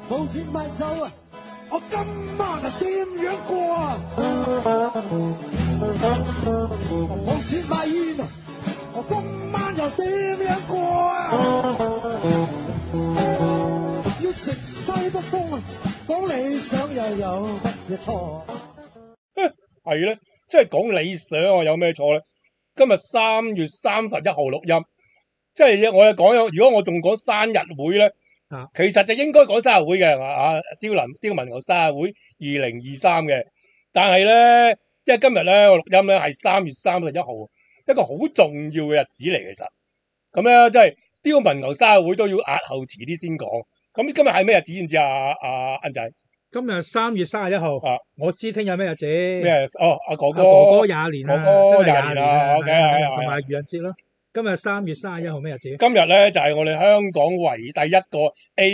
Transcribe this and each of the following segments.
冇錢買酒啊！我今晚啊點樣過啊？冇錢買煙啊！我今晚又點樣過啊？要食西北風啊！講理想又有乜嘢錯？ 係咧，即係講理想啊，有咩錯咧？今日3月31號錄音，即係我哋講咗，如果我仲講生日會咧，其實就應該講生日會嘅，刁文牛生日會2023嘅。但係咧，因為今日咧我錄音咧係3月31號，一個好重要嘅日子嚟，其實咁咧，即係刁文牛生日會都要押後遲啲先講。咁今日係咩日子知唔知啊？恩仔， 今日3月31號，我知聽日咩日子？ 咩？阿哥哥 20年啊，哥哥真係 20年啊 ，OK，同埋愚人節咯。今日3月31號咩日子？ 今日咧就係我哋香港唯一第一個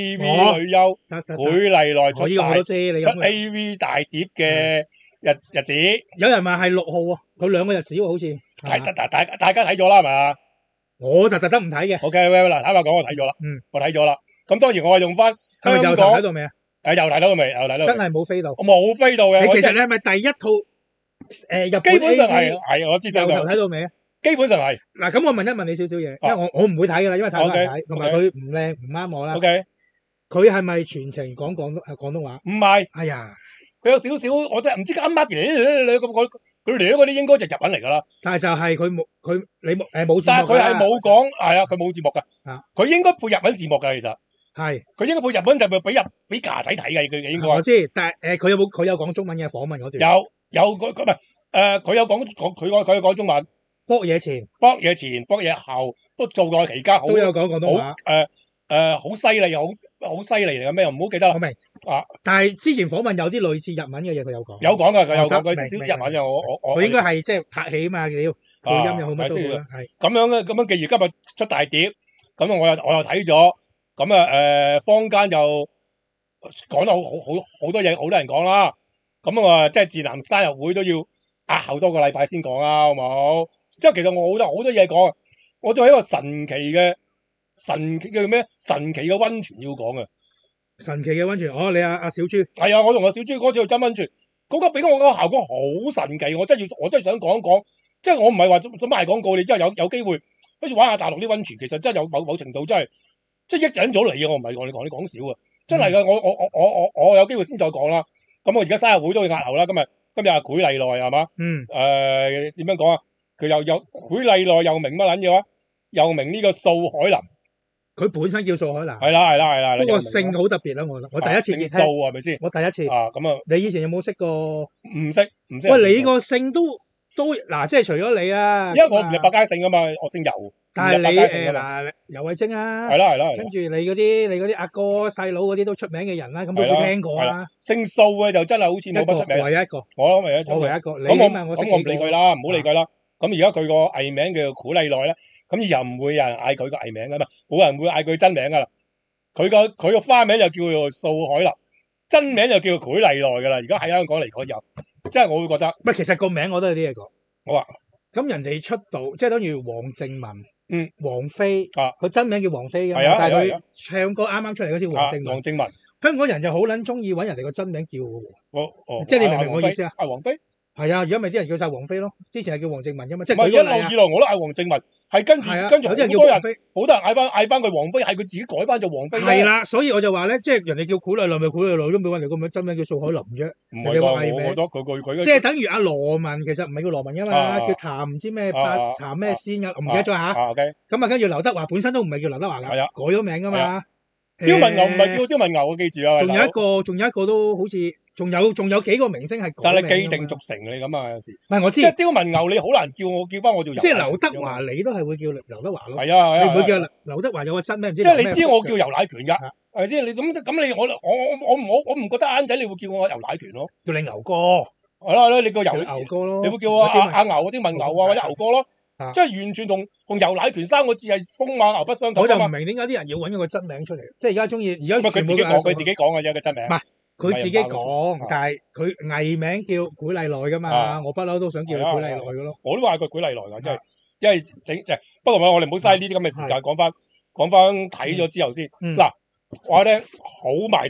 AV 女優舉麗奈出出 AV 大碟嘅日子。 有人話係6號喎，佢2個日子喎，好似。 大家睇咗啦，係咪？ 我就特登唔睇嘅。 OK，嗱，坦白講，我睇咗啦。我睇咗啦。咁當然我係用翻香港。 又睇到未啊？ 又睇到未？ 真係冇飛到。 我冇飛到嘅。 你其實你係咪第一套日本 AV？ 基本上係我知道。 由頭睇到未啊？ 基本上係。 嗱，咁我問一問你少少嘢，因為我唔會睇噶啦，因為太難睇，同埋佢唔靚唔啱我啦。 OK。 佢係咪全程講廣東話？ 唔係。 哎呀， 佢有少少，我真係唔知啱乜嘢咁佢兩嗰啲應該就日文嚟噶啦。但係就係佢冇字幕。但係佢係冇講，係啊，佢冇字幕噶。佢應該配日文字幕噶，其實。係。佢應該配日文就俾架仔睇嘅，佢應該。我知，但係佢有講中文嘅訪問嗰段。有佢唔係佢有講中文。搏嘢前、搏嘢後都做過期間，都有講廣東話。好犀利，好犀利嚟嘅咩？唔好記得啦。我明啊，但係之前訪問有啲類似日文嘅嘢，佢有講。有講噶，佢有講，佢少少日文嘅。我應該係即係拍戲啊嘛，要配音又好乜都好啦。係咁樣咧，咁樣既然今日出大碟，咁我又睇咗，咁啊坊間就講得好多嘢，好多人講啦。咁啊，即係智男生日會都要押後多個禮拜先講啦，好冇？即係其實我好多嘢講啊，我仲有一個神奇嘅咩？神奇嘅溫泉要講啊！神奇嘅溫泉，你阿小豬係啊，我同阿小豬嗰次去浸溫泉，嗰個俾我個效果好神奇，我真係想講一講，即係我唔係話想賣廣告，你真係有機會好似玩下大陸啲溫泉，其實真係有某程度真係即係益緊咗你啊！我唔係同你講笑啊，真係噶，我有機會先再講啦。咁我而家生日會都會押後啦，今日係舉麗奈係嘛？點樣講啊？佢又舉麗奈又名乜撚嘢話？又名呢個素海霖，佢本身叫素海霖。係啦。不過姓好特別啦，我第一次見。姓素係咪先？我第一次。咁啊，你以前有冇識過？唔識。喂，你個姓都嗱，即係除咗你啦。因為我唔係百家姓噶嘛，我姓游。但係你嗱，游蕙禎啊。係啦。跟住你嗰啲阿哥細佬嗰啲都出名嘅人啦，咁都冇聽過啦。姓素嘅就真係好似冇乜出名。唯一一個。我唯一一個。咁我唔理佢啦，唔好理佢啦。咁而家佢個藝名叫做舉麗奈咧，咁又唔會有人嗌佢個藝名噶嘛，冇人會嗌佢真名噶啦。佢個花名就叫做素海霖，真名就叫做舉麗奈噶啦。而家喺香港嚟講有，即係我會覺得，唔係其實個名我都有啲嘢講。好啊，咁人哋出道即係等於黃靖雯，王菲佢真名叫王菲噶嘛，但係佢唱歌啱啱出嚟嗰時黃靖雯，香港人就好撚中意揾人哋個真名叫嘅，即係你明唔明我意思啊？阿王菲。係啊，而家咪啲人叫晒王菲咯，之前係叫黃靖雯噶嘛，即係佢一路以來我都嗌黃靖雯，係跟住好多人嗌翻佢王菲，係佢自己改翻做王菲。係啦，所以我就話咧，即係人哋叫舉麗奈咪舉麗奈都冇揾嚟個名真名叫素海霖啫。唔係喎，我覺得佢即係等於阿羅文，其實唔係叫羅文噶嘛，叫譚唔知咩譚咩仙啊，唔記得咗吓。咁啊，跟住劉德華本身都唔係叫劉德華噶，改咗名噶嘛。刁文牛唔係叫刁文牛，我記住啊。仲有一個都好似。仲有幾個明星係，但係既定俗成你咁啊，有時唔係我知，即係刁文牛你好難叫翻我叫，即係劉德華你都係會叫劉德華咯，係啊，你唔會叫劉德華有個真咩？即係你知我叫游乃權噶，係咪先？你咁你我唔覺得啱仔，你會叫我游乃權咯，叫你牛哥，係咯，你叫牛哥咯，你會叫我阿牛刁文牛啊或者牛哥咯，即係完全同游乃權3個字係風馬牛不相及。我就唔明點解啲人要揾一個真名出嚟，即係而家中意而家佢自己講嘅啫個真名。佢自己講，但係佢藝名叫舉麗奈噶嘛，我不嬲都想叫佢舉麗奈噶咯。我都話佢舉麗奈噶，即係因為整不過我哋唔好嘥呢啲咁嘅時間，講翻睇咗之後先。嗱，我咧好賣得，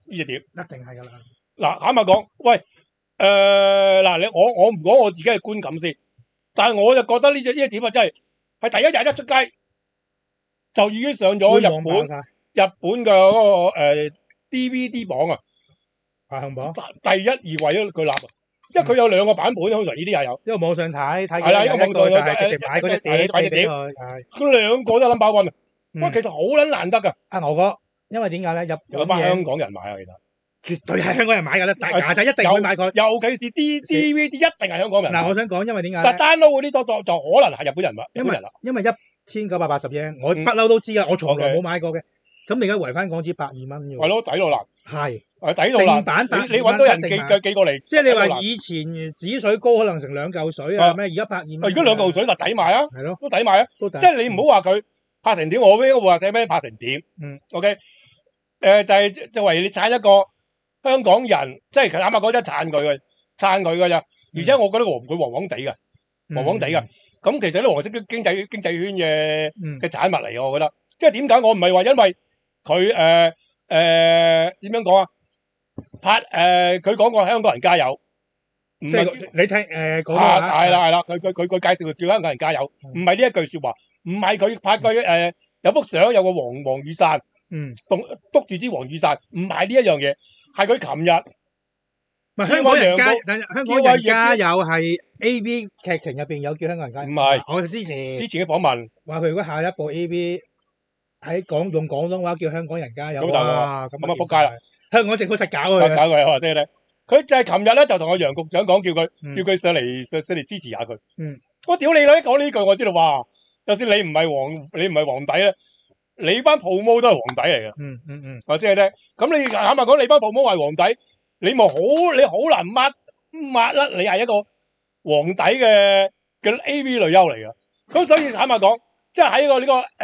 呢隻碟， 一定係噶啦。 嗱，坦白講，喂，嗱，我唔講我自己嘅觀感先，但係我就覺得呢隻碟啊，真係第一日一出街就已經上咗日本嘅嗰個DVD 榜啊， 排行榜第一二位佢立啊，因為佢有兩個版本，通常呢啲係有， 因為網上睇係啦，一個網上就係直接買嗰隻碟買隻碟，佢兩個都 number one 啊，喂，其實好撚難得噶， 牛哥，因為點解咧？ 有班香港人買啊，其實絕對係香港人買噶啦，大牙仔一定會買佢， 尤其是 DVD 一定係香港人。 嗱，我想講，因為點解？ 但 download 嗰啲就可能係日本人啦， 因為1980yen，我不嬲都知噶，我從來冇買過嘅。咁你而家圍翻港紙120蚊嘅喎， 係咯，抵到爛， 係抵到爛。正版你揾到人寄過嚟， 即係你話以前止水膏可能成2嚿水啊咩？而家120蚊， 而家2嚿水就抵買啊， 係咯， 都抵買啊，即係你唔好話佢拍成點，我應該會話寫咩拍成點，OK，就為你撐一個香港人，即係坦白講真撐佢㗎咋，而且我覺得佢黃黃地㗎，咁其實啲黃色經濟圈嘅產物嚟，我覺得，即係點解我唔係話因為佢點樣講啊？佢講過香港人加油， 即係你聽講係啦，佢介紹佢叫香港人加油，唔係呢一句説話，唔係佢拍過有幅相有個黃雨傘，篤住支黃雨傘，唔係呢一樣嘢，係佢琴日。 香港人加油係 A.V. 劇情入邊有叫香港人加油， 唔係我之前嘅訪問話佢如果下一部 A.V. 用廣東話叫香港人加油， 咁啊仆街啦！ 香港政府實搞佢， 我話即係咧，佢就係琴日咧就同阿楊局長講，叫佢上嚟支持下佢。我屌你女，講呢句我知道，哇！就算你唔係皇帝咧，你班 promo 都係皇帝嚟嘅。或者係咧，咁你坦白講，你班 promo 係皇帝。你好難抹甩你係一個皇帝嘅 A.V. 女優嚟㗎，咁所以坦白講，即係喺呢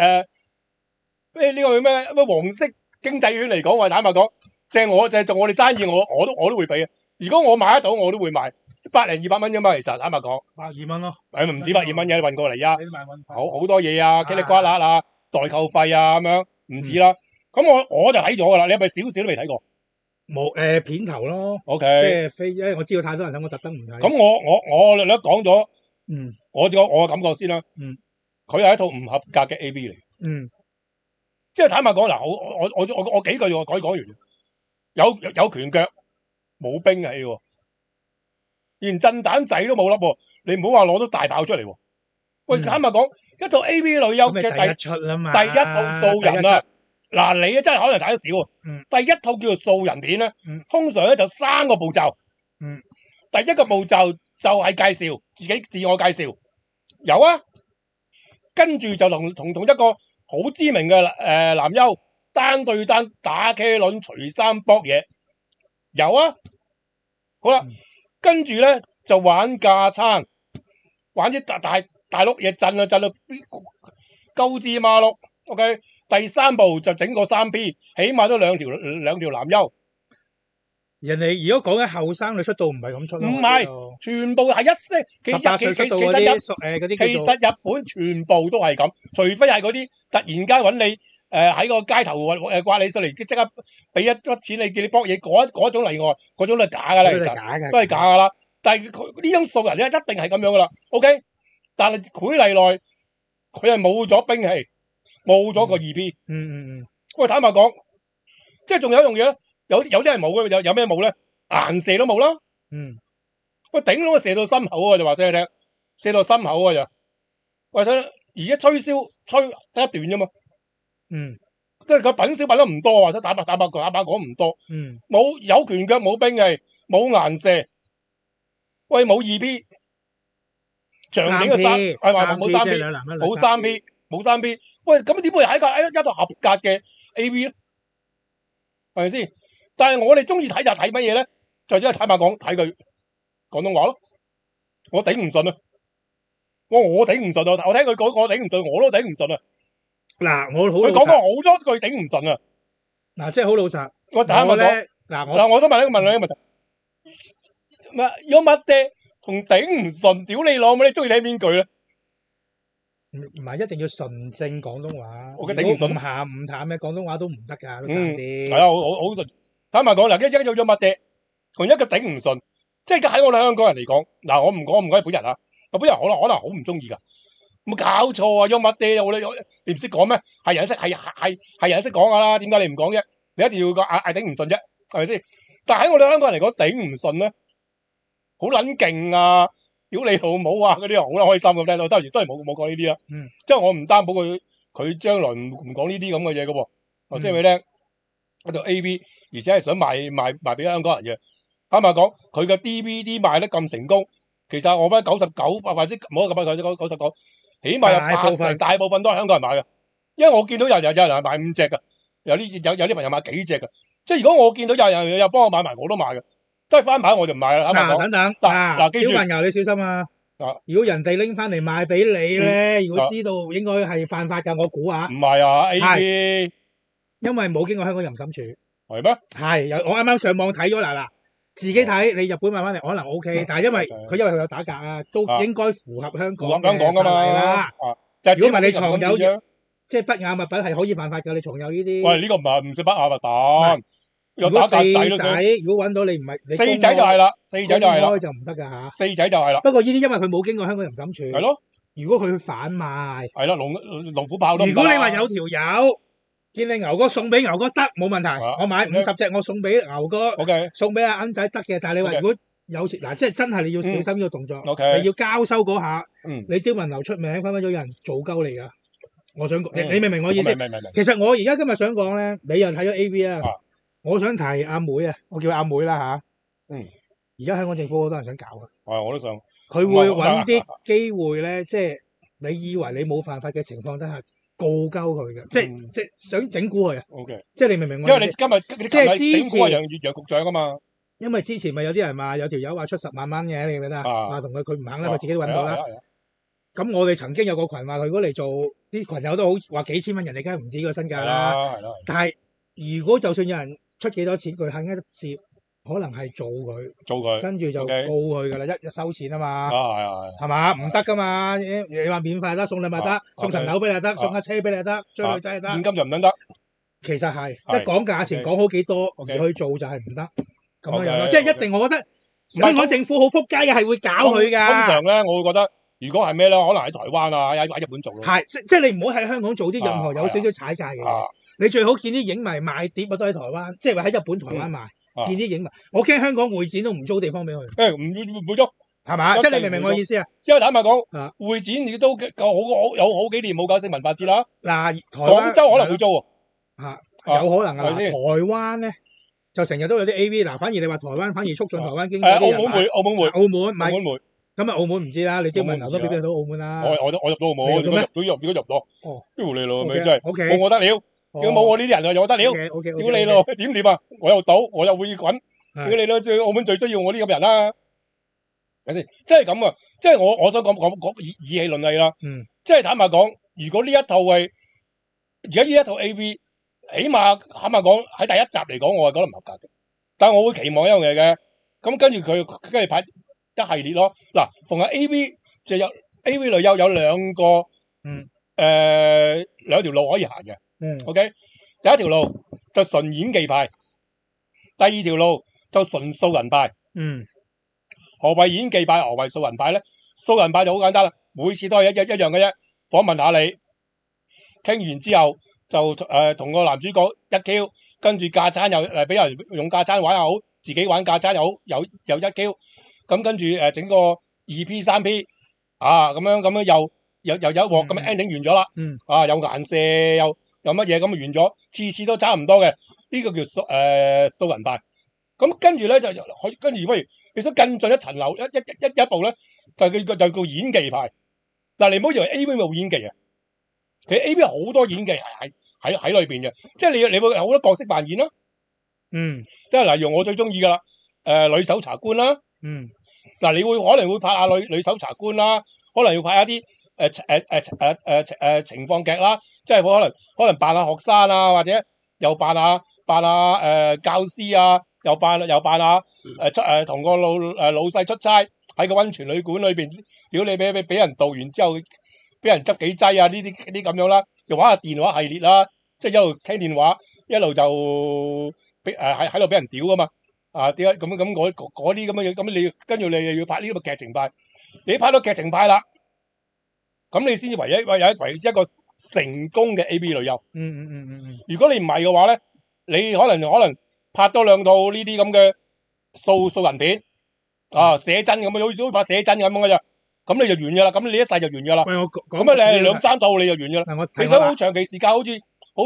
個咩黃色經濟圈嚟講，我坦白講，就係做我哋生意，我都會俾嘅。如果我買得到，我都會賣100-200蚊啫嘛。其實坦白講 ，120蚊咯， 唔止120蚊嘅，你運過嚟啊，好多嘢啊，嘰里呱啦啊，代購費啊咁樣，唔止啦。咁我就睇咗㗎啦，你係咪少少都未睇過？ 冇片頭咯 ，OK， 因為我知道太多人睇，我特登唔睇。 咁我略略講咗，我嘅感覺先啦，佢係一套唔合格嘅 A.V. 嚟，即係坦白講嗱，我幾句我講完，有拳腳，冇兵器喎，連震彈仔都冇粒喎，你唔好話攞到大炮出嚟喎，喂，坦白講，一套 A.V. 女優嘅第一套素人啊。嗱，你真係可能睇得少。第一套叫做素人片咧，通常咧就3個步驟。第一個步驟就係介紹自己，自我介紹，有啊。跟住就同一個好知名嘅男優單對單打茄輪除衫搏嘢，有啊。好啦，跟住咧就玩架撐，玩啲大碌嘢震到鳩枝馬碌。OK。第3部就整個3P，起碼都兩條男優。 人哋如果講緊後生女出道唔係咁出， 唔係，全部係一式。其實日本全部都係咁，除非係嗰啲突然間揾你喺個街頭刮你上嚟，即刻俾一筆錢你叫你搏嘢嗰種例外，嗰種都係假㗎啦，其實都係假㗎啦。但係佢呢種素人咧一定係咁樣㗎啦。OK，但係佢嚟來佢係冇咗兵器。冇咗個 2P，喂，坦白講，即係仲有一樣嘢咧，有啲係冇嘅，有咩冇咧？顏射都冇啦，喂，頂籠射到心口啊！就話俾你聽，射到心口啊！就，喂，而家吹簫吹得一段啫嘛，即係佢品少品得唔多，或者打白講唔多，冇有拳腳，冇兵器，冇顏射，喂，冇 2P， 場景嘅冇 3P。冇 3P， 喂，咁點會係一套合格嘅 A.V. 咧？係咪先？但係我哋中意睇就睇乜嘢咧？就真係坦白講睇佢廣東話咯。我頂唔順啊！我頂唔順啊！我聽佢講我頂唔順，我都頂唔順啊！嗱，佢講過好多句頂唔順啊！ 嗱，即係好老實。 我想問你一個問題，有乜嘢同頂唔順？屌你老母！你中意睇邊句咧？ 唔係一定要純正廣東話， 我嘅頂唔順， 唔鹹唔淡嘅廣東話都唔得㗎，都差啲。 係啊，好順。 坦白講嗱，一有咗乜嘢，同一個頂唔順，即係喺我哋香港人嚟講，嗱我唔講日本人啊，日本人可能好唔中意噶，冇搞錯啊，有乜嘢你唔識講咩？係人識講噶啦，點解你唔講啫？你一定要嗌頂唔順啫，係咪先？但係喺我哋香港人嚟講，頂唔順咧，好撚勁啊！屌你老母啊！嗰啲好撚開心咁聽到，當然冇講呢啲啦。即係我唔擔保佢將來唔講呢啲咁嘅嘢噶喎。我即係佢咧喺度 A.V.， 而且係想賣俾香港人嘅。啱啱講佢嘅 D.V.D 賣得咁成功，其實我覺得99%或者唔好99%，起碼有80%大部分都係香港人買嘅。因為我見到有人係買5隻嘅，有啲朋友買幾隻嘅。即係如果我見到有人又幫我買埋，我都買嘅。即係翻牌我就唔買啦。 等等，嗱，記住，小朋友你小心啊！如果人哋拎翻嚟賣俾你咧，如果知道應該係犯法噶，我估下。唔係啊 ，A.V. 因為冇經過香港淫審處。 係咩？ 係，我啱啱上網睇咗嗱，自己睇你日本買翻嚟可能 O.K.，但係因為佢有打格啊，都應該符合香港嘅法例啦。如果唔係你藏有即係不雅物品係可以犯法噶，你藏有呢啲。 喂，呢個唔算不雅物品。 如果4仔，如果揾到你唔係 4仔就係啦，4仔就係啦， 就唔得噶吓。 4仔就係啦。 不過呢啲因為佢冇經過香港淫審處。 係咯。 如果佢販賣， 係啦，龍虎豹都。 如果你話有條友見你牛哥送俾牛哥得冇問題，我買50隻我送俾牛哥，OK，送俾阿恩仔得嘅。但係你話如果有時嗱，即係真係你要小心呢個動作，你要交收嗰下，你刁民流出名，分分鐘有人做鳩你噶。我想講，你明唔明我意思？明。其實我而家今日想講咧，你又睇咗 AV 啊。我想提阿妹啊，我叫阿妹啦吓。而家香港政府好多人想搞啊。我都想。佢會揾啲機會咧，即係你以為你冇犯法嘅情況底下告鳩佢嘅，即係想整蠱佢啊。OK。即係你明唔明我？因為你今日即係之前楊局長啊嘛。因為之前咪有啲人話有條友話出10萬蚊嘅，你記唔記得啊？話同佢唔肯啦，佢自己都揾到啦。咁我哋曾經有個群話佢如果嚟做啲群友都好話幾千蚊，人哋梗係唔止個身價啦。係咯。但係如果就算有人出幾多錢，佢肯一接，可能係做佢，跟住就告佢噶啦，一收錢啊嘛，係嘛，唔得噶嘛，你話免費得，送禮物得，送層樓俾你得，送架車俾你得，追女仔又得，現金就唔得。其實係一講價錢，講好幾多而去做就係唔得，咁樣樣咯，即係一定，我覺得香港政府好撲街嘅，係會搞佢噶。通常咧，我會覺得如果係咩咧，可能喺台灣啊，喺日本做咯。係，即係你唔好喺香港做啲任何有少少踩界嘅嘢。你最好見啲影迷賣碟啊，都喺台灣，即係話喺日本、台灣賣。見啲影迷，我驚香港會展都唔租地方俾佢。唔租，係嘛？即係你明唔明我意思啊？因為坦白講，會展你都有好幾年冇搞新文化節啦。嗱，廣州可能會租喎。有可能啊。台灣咧就成日都有啲 AV， 嗱，反而你話台灣反而促進台灣經濟。澳門買。咁啊，澳門唔知啦，你啲問題都俾到澳門啦。我入到澳門，如果入到。哦，屌你老味真係，我得了。如果冇我呢啲人就得了，屌你咯，點啊？我又賭，我又會滾，屌你咯！最澳門最需要我呢咁人啦，係咪先？即係咁啊！即係我想講以氣論氣啦。即係坦白講，如果呢一套係而家呢一套 A.V.， 起碼坦白講喺第一集嚟講，我係覺得唔合格嘅。但係我會期望一樣嘢嘅，咁跟住拍一系列咯。嗱，逢係 A.V. 就有 A.V. 類有兩個兩條路可以行嘅。OK， 第一條路就純演技派，第二條路就純素人派。何謂演技派？何謂素人派咧？素人派就好簡單啦，每次都係一樣嘅啫。訪問下你，傾完之後就同個男主角一 Q， 跟住架餐又俾人用架餐玩又好，自己玩架餐又好，有一 Q， 咁跟住整個2P 3P 咁樣又一鑊咁樣 ending 完咗啦。有顏射有乜嘢咁完咗，次次都差唔多嘅，呢個叫素人派。咁跟住咧就跟住，不如你想更進一層樓一步咧，就叫演技派。嗱，你唔好以為 A.V. 冇演技啊，其實 A.V. 好多演技係喺裏邊嘅，即係你會有好多角色扮演啦。即係例如我最中意噶啦，女搜查官啦。嗱，你可能會拍下女搜查官啦，可能要拍一啲情況劇啦，即係可能扮下學生啊，或者又扮下教師啊，又扮下同個老細出差喺個溫泉旅館裏邊，屌你俾人導完之後，俾人執幾劑啊，呢啲咁樣啦，又玩下電話系列啦，即係一路聽電話，一路就喺度俾人屌噶嘛。點解咁嗰啲咁嘅嘢？咁你跟住你又要拍呢啲咁嘅劇情派，你拍到劇情派啦，咁你先至唯一個成功嘅 AV 女優。如果你唔係嘅話咧，你可能拍多2套呢啲咁嘅素人片寫真咁，好似拍寫真咁嘅啫。咁你就完噶啦，咁你一世就完噶啦。咁你2-3套你就完噶啦。你想好長期時間，好似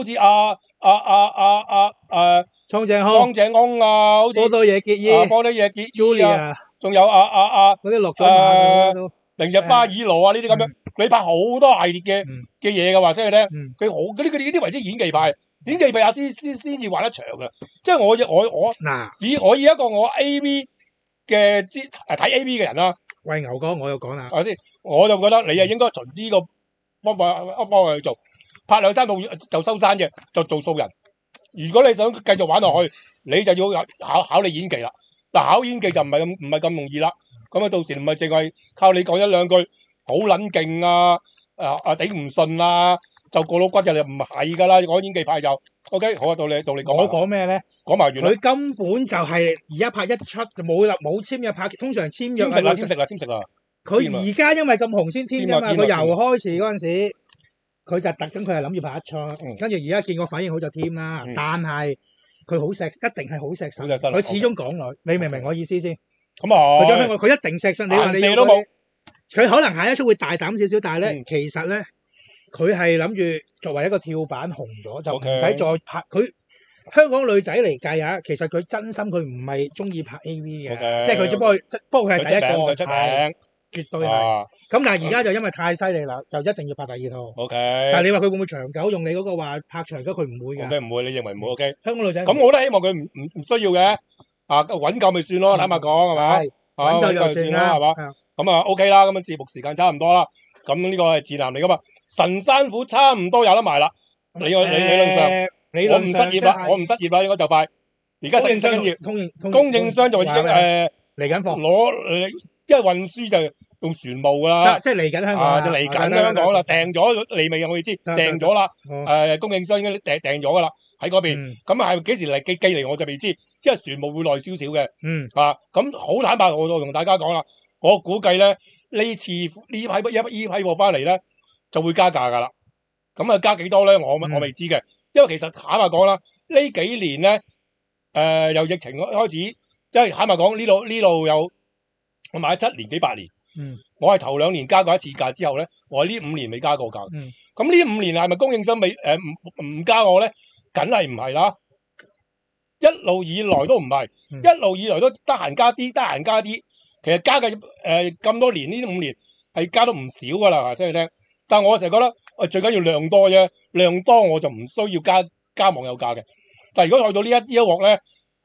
蒼井空啊，好似波多野結衣 Julia， 仲有嗰啲落咗馬都明日花綺羅呢啲咁樣，你拍好多系列嘅嘢嘅話，即係咧，佢好嗰啲為之演技派先至玩得長嘅。即係我以一個我 AV 嘅睇 AV 嘅人啦。 喂，牛哥，我又講啦， 係咪先？我就覺得你係應該循呢個方法去做，拍2-3套就收山嘅，就做素人。如果你想繼續玩落去，你就要考你演技啦。嗱，考演技就唔係咁容易啦。咁到時唔係淨係靠你講1-2句好撚勁頂唔順啊，就過到骨就唔係噶啦。講演技派就 OK， 好啊，到你講。 我講咩咧？ 講埋完啦。 佢根本就係而家拍一出就冇簽約拍，通常簽約簽食啦。 佢而家因為咁紅先添㗎嘛。佢由開始嗰陣時，佢就特登佢係諗住拍一出，跟住而家見個反應好就添啦。但係佢好錫，一定係好錫身。佢始終港女，你明唔明我意思先？ 咁啊， 佢將香港，佢一定錫身。你話你射都冇， 佢可能下一出會大膽少少，但係咧，其實咧，佢係諗住作為一個跳板紅咗，就唔使再拍佢。香港女仔嚟計啊，其實佢真心佢唔係中意拍 AV 嘅，即係佢只不過佢係第一個，絕對係。咁但係而家就因為太犀利啦，就一定要拍第2套。但係你話佢會唔會長久用你嗰個話拍長久？佢唔會嘅。 唔會，你認為唔會 OK？ 香港女仔咁我都希望佢唔需要嘅。揾夠咪算咯，坦白講係咪？ 揾夠就算啦， 係嘛？咁OK 啦，咁節目時間差唔多啦。咁呢個係賤男嚟噶嘛？神山虎差唔多有得賣啦。理論上。我唔失業啦，應該就快。而家失業，供應商就已經嚟緊貨， 因為運輸就用船務噶啦， 即係嚟緊香港， 就嚟緊香港啦，訂咗嚟未？我哋知訂咗啦。供應商應該訂咗噶啦，喺嗰邊。咁係幾時嚟寄嚟我就未知，因為船務會耐少少嘅。咁好坦白，我同大家講啦，我估計咧呢次呢批貨翻嚟咧就會加價噶啦。咁加幾多咧？我未知嘅。因為其實坦白講啦，呢幾年咧，由疫情開始，因為坦白講呢度有我買咗7年幾8年，我係頭2年加過一次價之後咧，我係呢5年未加過價。咁呢5年係咪供應商未唔加我咧？梗係唔係啦，一路以來都唔係，一路以來都得閒加啲。其實加嘅咁多年呢5年係加到唔少噶啦，話俾你聽。但係我成日覺得最緊要量多啫。量多我就唔需要加網友價嘅，但係如果去到呢一鑊咧，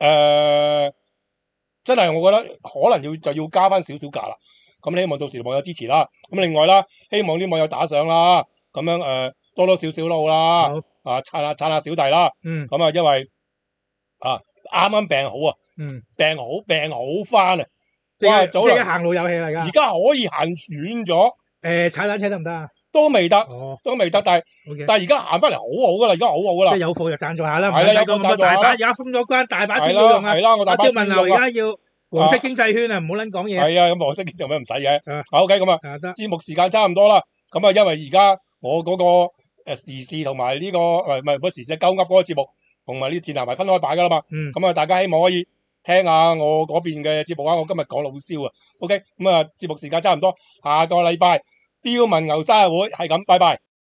真係我覺得可能就要加翻少少價啦。咁希望到時網友支持啦。咁另外啦，希望啲網友打賞啦，咁樣多多少少都好啦。撐下小弟啦。咁因為啱啱病好啊，病好翻啊，即係行路有氣啦。 而家可以行遠咗。 踩單車得唔得啊？ 都未得，但係而家行翻嚟好好噶啦，而家好好噶啦。 即係有貨就贊助下啦。 係啦，有貨贊助下。 而家封咗關，大把錢要用啊。 係啦，我大把錢要用。 阿刁文流而家要黃色經濟圈啊，唔好撚講嘢。 係啊，咁黃色經濟咩唔使嘅。OK，咁節目時間差唔多啦。咁因為而家我嗰個時事同埋呢個唔係時事鳩噏嗰個節目，同埋呢賤男係分開擺噶啦嘛。咁大家希望可以聽下我嗰邊嘅節目啊。我今日講老蕭啊。OK，咁節目時間差唔多，下個禮拜刁文牛生日會係咁，拜拜。